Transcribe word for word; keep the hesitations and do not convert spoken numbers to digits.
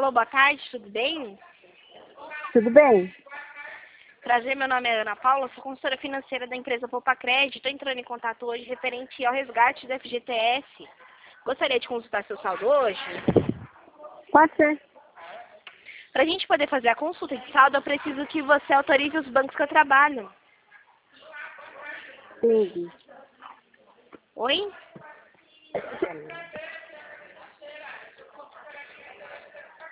Alô, boa tarde, tudo bem? Tudo bem? Prazer, meu nome é Ana Paula, sou consultora financeira da empresa Poupa Crédito. Estou entrando em contato hoje referente ao resgate do F G T S. Gostaria de consultar seu saldo hoje? Pode ser. Para a gente poder fazer a consulta de saldo, eu preciso que você autorize os bancos que eu trabalho. Sim. Oi?